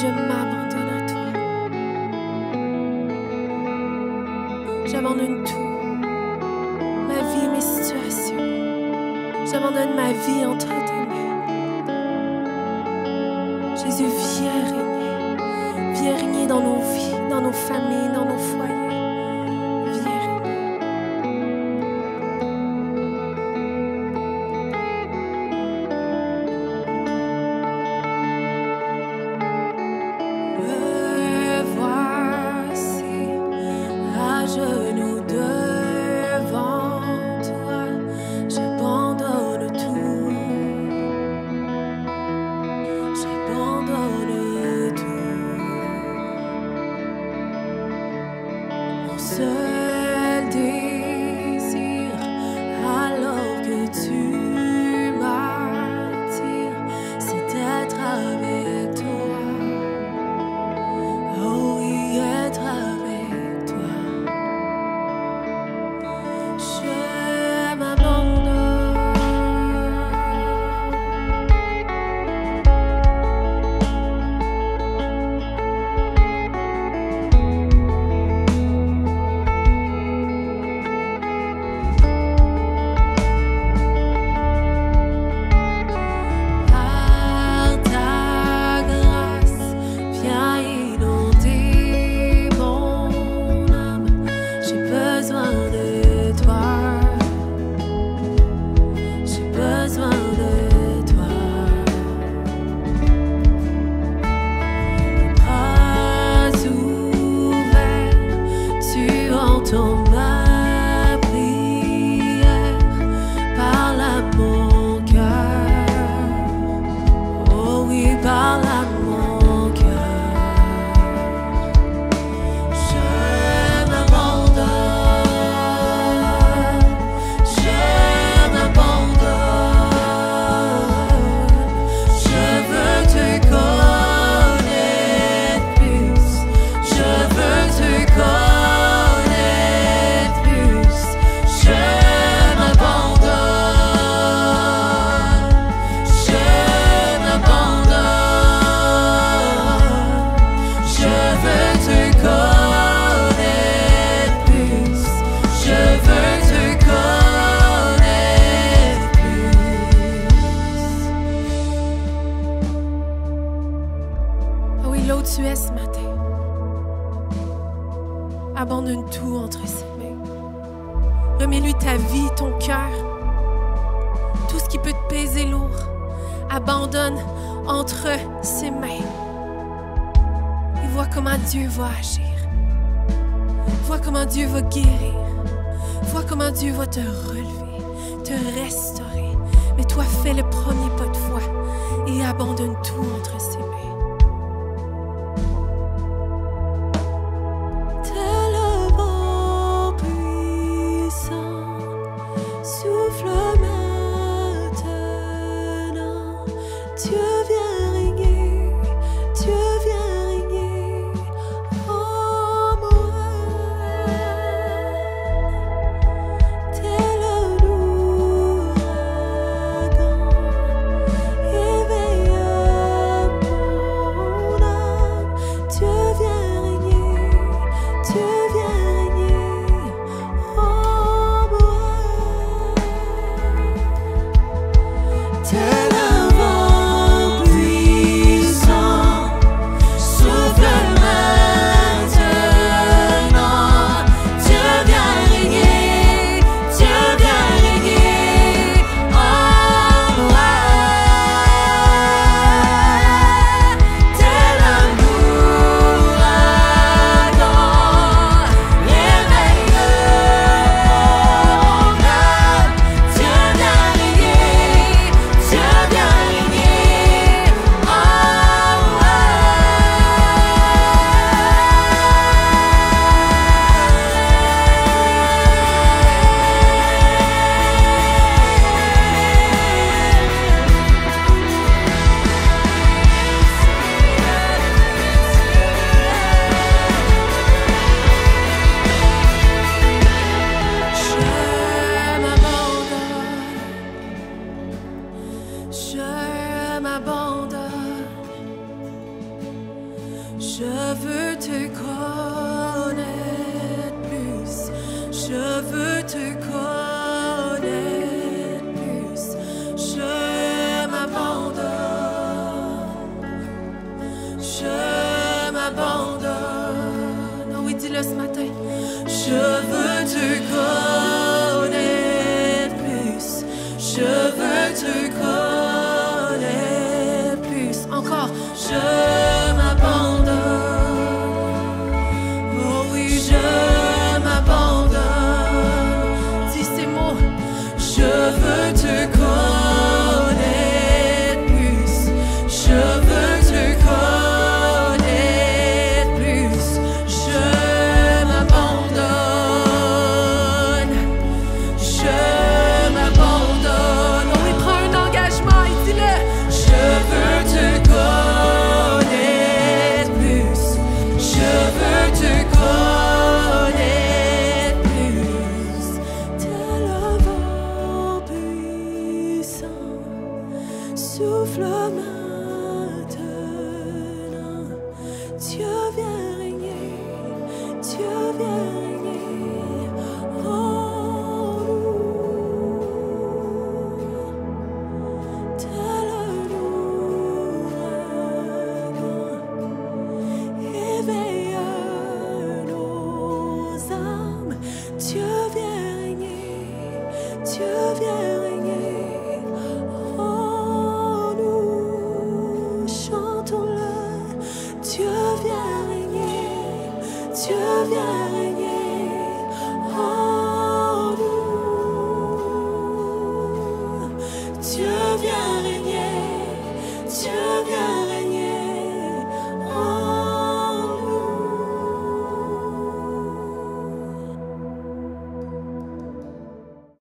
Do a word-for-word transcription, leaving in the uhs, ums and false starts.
je m'abandonne à toi. J'abandonne tout, ma vie, mes situations. J'abandonne ma vie entre tes mains. Jésus, viens régner. Viens régner dans nos vies, dans nos familles, dans nos foyers. Genoux devant toi, j'abandonne tout, j'abandonne tout. Mon seul désir, alors que tu m'attires, c'est d'être avec toi. Oh oui, être avec toi. Entends ma prière, parle à mon cœur. Oh oui, parle à mon cœur. Je m'abandonne, je m'abandonne. Je veux te connaître plus, je veux te connaître. Là où tu es ce matin, abandonne tout entre ses mains. Remets-lui ta vie, ton cœur, tout ce qui peut te peser lourd. Abandonne entre ses mains. Et vois comment Dieu va agir. Vois comment Dieu va guérir. Vois comment Dieu va te relever, te restaurer. Mais toi, fais le premier pas de foi et abandonne tout entre ses mains. Dieu vient régner, Dieu vient régner en moi. Tel un ouragan, éveille mon âme. Dieu vient régner, Dieu vient régner en moi. Tel un vent Souffle maintenant, Dieu vient régner, Dieu vient régner en nous, tel un ouragan, éveille nos âmes, Dieu vient régner, Dieu vient régner. Dieu vient régner, Dieu vient régner en nous. Dieu vient régner, Dieu vient